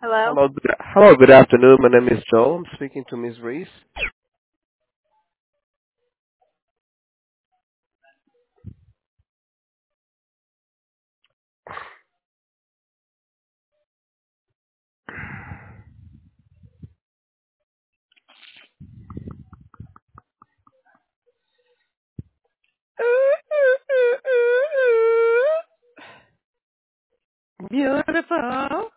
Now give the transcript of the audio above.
Hello? Hello, good afternoon. My name is Joe. I'm speaking to Ms. Reese. Beautiful.